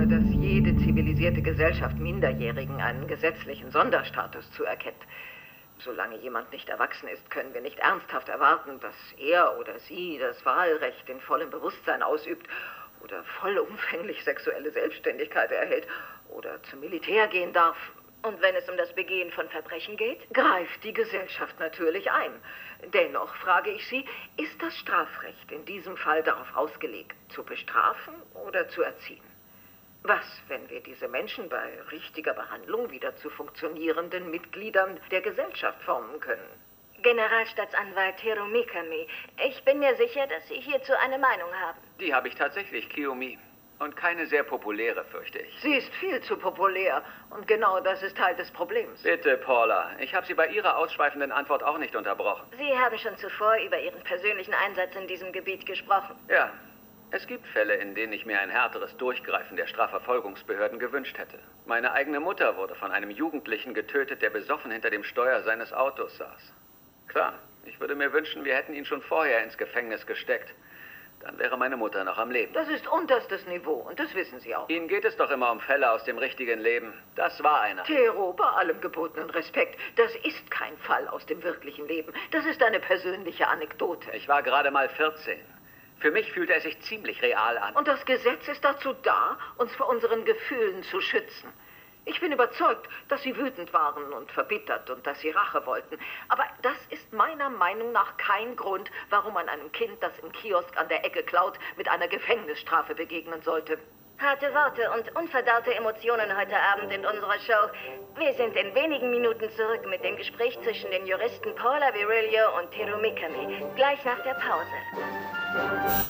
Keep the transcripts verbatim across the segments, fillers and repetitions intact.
annehme, dass jede zivilisierte Gesellschaft Minderjährigen einen gesetzlichen Sonderstatus zuerkennt. Solange jemand nicht erwachsen ist, können wir nicht ernsthaft erwarten, dass er oder sie das Wahlrecht in vollem Bewusstsein ausübt oder vollumfänglich sexuelle Selbstständigkeit erhält oder zum Militär gehen darf. Und wenn es um das Begehen von Verbrechen geht? Greift die Gesellschaft natürlich ein. Dennoch frage ich Sie, ist das Strafrecht in diesem Fall darauf ausgelegt, zu bestrafen oder zu erziehen? Was, wenn wir diese Menschen bei richtiger Behandlung wieder zu funktionierenden Mitgliedern der Gesellschaft formen können? Generalstaatsanwalt Teru Mikami, ich bin mir sicher, dass Sie hierzu eine Meinung haben. Die habe ich tatsächlich, Kiyomi. Und keine sehr populäre, fürchte ich. Sie ist viel zu populär. Und genau das ist Teil des Problems. Bitte, Paula. Ich habe Sie bei Ihrer ausschweifenden Antwort auch nicht unterbrochen. Sie haben schon zuvor über Ihren persönlichen Einsatz in diesem Gebiet gesprochen. Ja. Es gibt Fälle, in denen ich mir ein härteres Durchgreifen der Strafverfolgungsbehörden gewünscht hätte. Meine eigene Mutter wurde von einem Jugendlichen getötet, der besoffen hinter dem Steuer seines Autos saß. Klar, ich würde mir wünschen, wir hätten ihn schon vorher ins Gefängnis gesteckt. Dann wäre meine Mutter noch am Leben. Das ist unterstes Niveau und das wissen Sie auch. Ihnen geht es doch immer um Fälle aus dem richtigen Leben. Das war einer. Teru, bei allem gebotenen Respekt, das ist kein Fall aus dem wirklichen Leben. Das ist eine persönliche Anekdote. Ich war gerade mal vierzehn. Für mich fühlte es sich ziemlich real an. Und das Gesetz ist dazu da, uns vor unseren Gefühlen zu schützen. Ich bin überzeugt, dass Sie wütend waren und verbittert und dass Sie Rache wollten. Aber das ist meiner Meinung nach kein Grund, warum man einem Kind, das im Kiosk an der Ecke klaut, mit einer Gefängnisstrafe begegnen sollte. Harte Worte und unverdaute Emotionen heute Abend in unserer Show. Wir sind in wenigen Minuten zurück mit dem Gespräch zwischen den Juristen Paula Virilio und Teru Mikami. Gleich nach der Pause.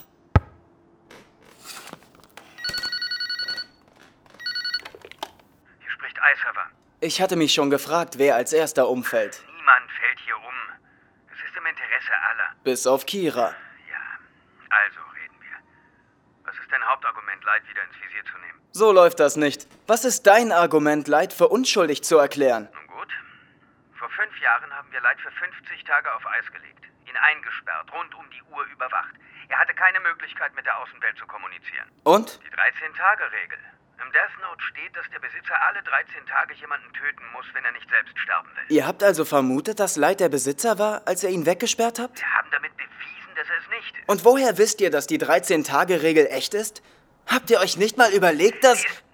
Hier spricht iServer. Ich hatte mich schon gefragt, wer als erster umfällt. Niemand fällt hier um. Es ist im Interesse aller. Bis auf Kira. Ja, also reden wir. Was ist dein Hauptargument, Light wieder ins Visier zu nehmen? So läuft das nicht. Was ist dein Argument, Light für unschuldig zu erklären? Nun gut. Vor fünf Jahren haben wir Light für fünfzig Tage auf Eis gelegt. Ihn eingesperrt, rund um die Uhr überwacht. Er hatte keine Möglichkeit, mit der Außenwelt zu kommunizieren. Und? Die dreizehn-Tage-Regel. Im Death Note steht, dass der Besitzer alle dreizehn Tage jemanden töten muss, wenn er nicht selbst sterben will. Ihr habt also vermutet, dass Light der Besitzer war, als ihr ihn weggesperrt habt? Wir haben damit bewiesen, dass er es nicht ist. Und woher wisst ihr, dass die dreizehn-Tage-Regel echt ist? Habt ihr euch nicht mal überlegt, dass... Sie, ist,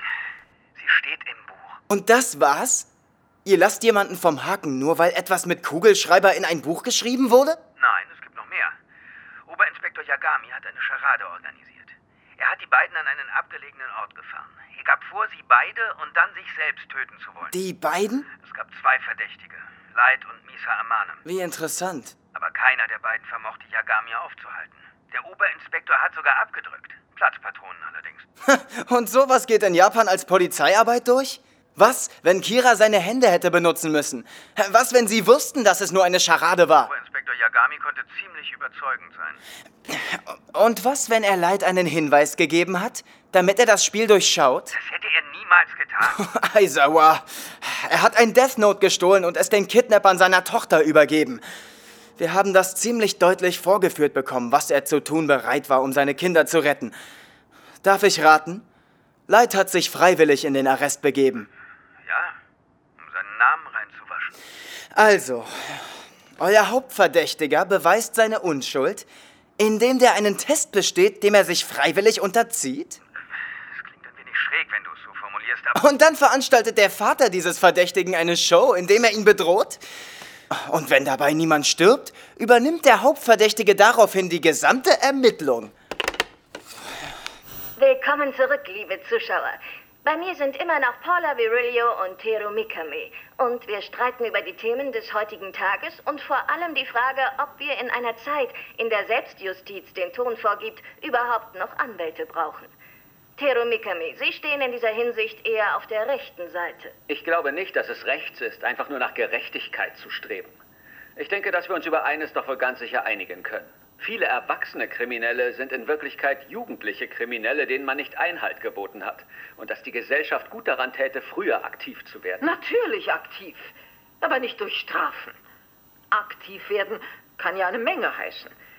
sie steht im Buch. Und das war's? Ihr lasst jemanden vom Haken, nur weil etwas mit Kugelschreiber in ein Buch geschrieben wurde? Nein, es gibt noch mehr. Oberinspektor Yagami hat eine Scharade organisiert. Er hat die beiden an einen abgelegenen Ort gefahren. Er gab vor, sie beide und dann sich selbst töten zu wollen. Die beiden? Es gab zwei Verdächtige, Light und Misa Amane. Wie interessant. Aber keiner der beiden vermochte Yagami aufzuhalten. Der Oberinspektor hat sogar abgedrückt. Platzpatronen allerdings. Und sowas geht in Japan als Polizeiarbeit durch? Was, wenn Kira seine Hände hätte benutzen müssen? Was, wenn sie wussten, dass es nur eine Scharade war? Oberinspektor Yagami konnte ziemlich überzeugend sein. Und was, wenn er Light einen Hinweis gegeben hat, damit er das Spiel durchschaut? Das hätte er niemals getan. Aizawa, er hat ein Death Note gestohlen und es den Kidnappern seiner Tochter übergeben. Wir haben das ziemlich deutlich vorgeführt bekommen, was er zu tun bereit war, um seine Kinder zu retten. Darf ich raten? Light hat sich freiwillig in den Arrest begeben. Ja, um seinen Namen reinzuwaschen. Also, euer Hauptverdächtiger beweist seine Unschuld, indem der einen Test besteht, dem er sich freiwillig unterzieht? Das klingt ein wenig schräg, wenn du es so formulierst, aber... Und dann veranstaltet der Vater dieses Verdächtigen eine Show, indem er ihn bedroht? Und wenn dabei niemand stirbt, übernimmt der Hauptverdächtige daraufhin die gesamte Ermittlung. Willkommen zurück, liebe Zuschauer. Bei mir sind immer noch Paula Virilio und Teru Mikami. Und wir streiten über die Themen des heutigen Tages und vor allem die Frage, ob wir in einer Zeit, in der Selbstjustiz den Ton vorgibt, überhaupt noch Anwälte brauchen. Teru Mikami, Sie stehen in dieser Hinsicht eher auf der rechten Seite. Ich glaube nicht, dass es rechts ist, einfach nur nach Gerechtigkeit zu streben. Ich denke, dass wir uns über eines doch wohl ganz sicher einigen können. Viele erwachsene Kriminelle sind in Wirklichkeit jugendliche Kriminelle, denen man nicht Einhalt geboten hat. Und dass die Gesellschaft gut daran täte, früher aktiv zu werden. Natürlich aktiv, aber nicht durch Strafen. Aktiv werden kann ja eine Menge heißen.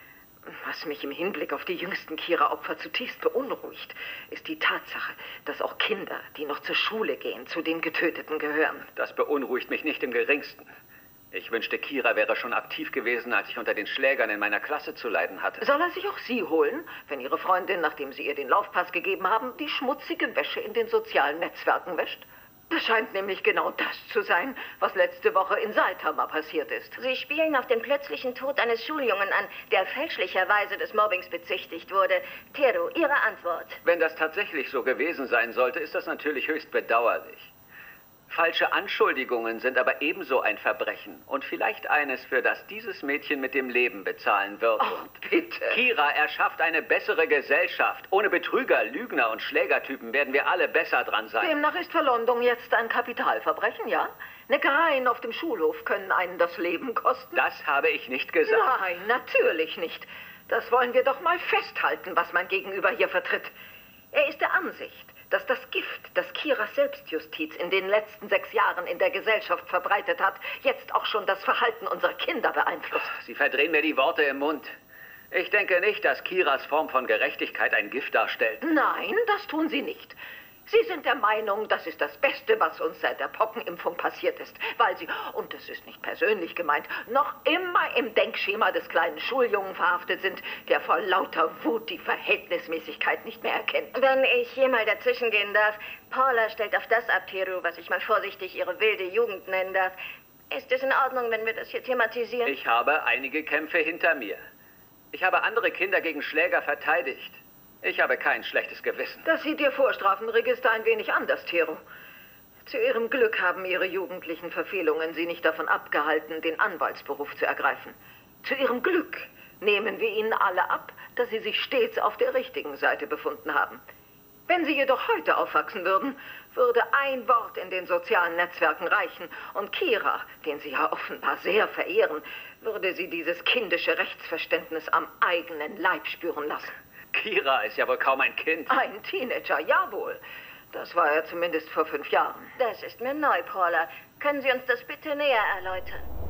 Was mich im Hinblick auf die jüngsten Kira-Opfer zutiefst beunruhigt, ist die Tatsache, dass auch Kinder, die noch zur Schule gehen, zu den Getöteten gehören. Das beunruhigt mich nicht im geringsten. Ich wünschte, Kira wäre schon aktiv gewesen, als ich unter den Schlägern in meiner Klasse zu leiden hatte. Soll er sich auch Sie holen, wenn Ihre Freundin, nachdem Sie ihr den Laufpass gegeben haben, die schmutzige Wäsche in den sozialen Netzwerken wäscht? Das scheint nämlich genau das zu sein, was letzte Woche in Saitama passiert ist. Sie spielen auf den plötzlichen Tod eines Schuljungen an, der fälschlicherweise des Mobbings bezichtigt wurde. Teru, Ihre Antwort. Wenn das tatsächlich so gewesen sein sollte, ist das natürlich höchst bedauerlich. Falsche Anschuldigungen sind aber ebenso ein Verbrechen und vielleicht eines, für das dieses Mädchen mit dem Leben bezahlen wird. Oh, bitte. Kira erschafft eine bessere Gesellschaft. Ohne Betrüger, Lügner und Schlägertypen werden wir alle besser dran sein. Demnach ist Verleumdung jetzt ein Kapitalverbrechen, ja? Neckereien auf dem Schulhof können einen das Leben kosten? Das habe ich nicht gesagt. Nein, natürlich nicht. Das wollen wir doch mal festhalten, was mein Gegenüber hier vertritt. Er ist der Ansicht, dass das Gift, das Kiras Selbstjustiz in den letzten sechs Jahren in der Gesellschaft verbreitet hat, jetzt auch schon das Verhalten unserer Kinder beeinflusst. Sie verdrehen mir die Worte im Mund. Ich denke nicht, dass Kiras Form von Gerechtigkeit ein Gift darstellt. Nein, das tun Sie nicht. Sie sind der Meinung, das ist das Beste, was uns seit der Pockenimpfung passiert ist, weil Sie, und das ist nicht persönlich gemeint, noch immer im Denkschema des kleinen Schuljungen verhaftet sind, der vor lauter Wut die Verhältnismäßigkeit nicht mehr erkennt. Wenn ich hier mal dazwischen gehen darf, Paula stellt auf das ab, Teru, was ich mal vorsichtig ihre wilde Jugend nennen darf. Ist es in Ordnung, wenn wir das hier thematisieren? Ich habe einige Kämpfe hinter mir. Ich habe andere Kinder gegen Schläger verteidigt. Ich habe kein schlechtes Gewissen. Das sieht Ihr Vorstrafenregister ein wenig anders, Teru. Zu Ihrem Glück haben Ihre jugendlichen Verfehlungen Sie nicht davon abgehalten, den Anwaltsberuf zu ergreifen. Zu Ihrem Glück nehmen wir Ihnen alle ab, dass Sie sich stets auf der richtigen Seite befunden haben. Wenn Sie jedoch heute aufwachsen würden, würde ein Wort in den sozialen Netzwerken reichen. Und Kira, den Sie ja offenbar sehr verehren, würde Sie dieses kindische Rechtsverständnis am eigenen Leib spüren lassen. Kira ist ja wohl kaum ein Kind. Ein Teenager, jawohl. Das war er zumindest vor fünf Jahren. Das ist mir neu, Paula. Können Sie uns das bitte näher erläutern?